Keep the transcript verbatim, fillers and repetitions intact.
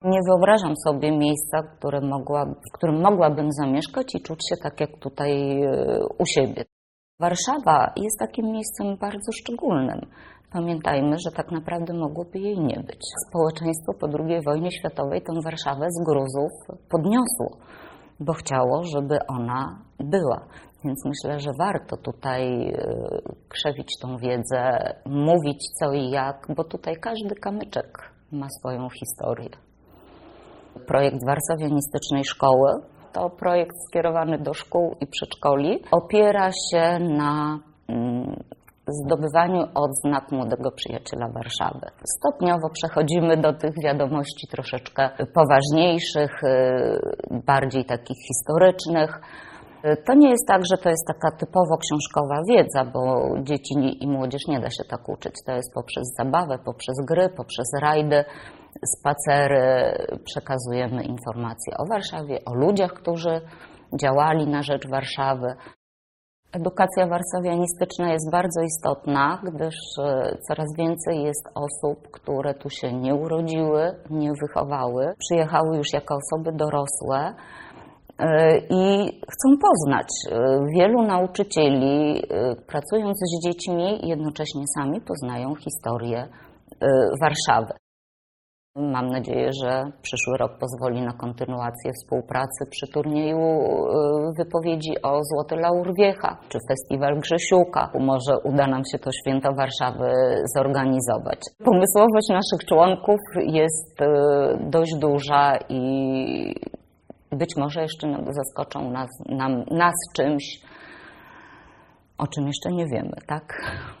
Nie wyobrażam sobie miejsca, które mogła, w którym mogłabym zamieszkać i czuć się tak jak tutaj u siebie. Warszawa jest takim miejscem bardzo szczególnym. Pamiętajmy, że tak naprawdę mogłoby jej nie być. Społeczeństwo po drugiej wojnie światowej tę Warszawę z gruzów podniosło, bo chciało, żeby ona była. Więc myślę, że warto tutaj krzewić tą wiedzę, mówić co i jak, bo tutaj każdy kamyczek ma swoją historię. Projekt warszawianistycznej szkoły to projekt skierowany do szkół i przedszkoli. Opiera się na zdobywaniu odznak Młodego Przyjaciela Warszawy. Stopniowo przechodzimy do tych wiadomości troszeczkę poważniejszych, bardziej takich historycznych. To nie jest tak, że to jest taka typowo książkowa wiedza, bo dzieci i młodzież nie da się tak uczyć. To jest poprzez zabawę, poprzez gry, poprzez rajdy, spacery. Przekazujemy informacje o Warszawie, o ludziach, którzy działali na rzecz Warszawy. Edukacja warszawianistyczna jest bardzo istotna, gdyż coraz więcej jest osób, które tu się nie urodziły, nie wychowały, przyjechały już jako osoby dorosłe i chcą poznać. Wielu nauczycieli, pracując z dziećmi, jednocześnie sami poznają historię Warszawy. Mam nadzieję, że przyszły rok pozwoli na kontynuację współpracy przy turnieju wypowiedzi o Złoty Laur Wiecha, czy Festiwal Grzesiuka. Może uda nam się to Święto Warszawy zorganizować. Pomysłowość naszych członków jest dość duża i być może jeszcze zaskoczą nas, nam, nas czymś, o czym jeszcze nie wiemy, tak?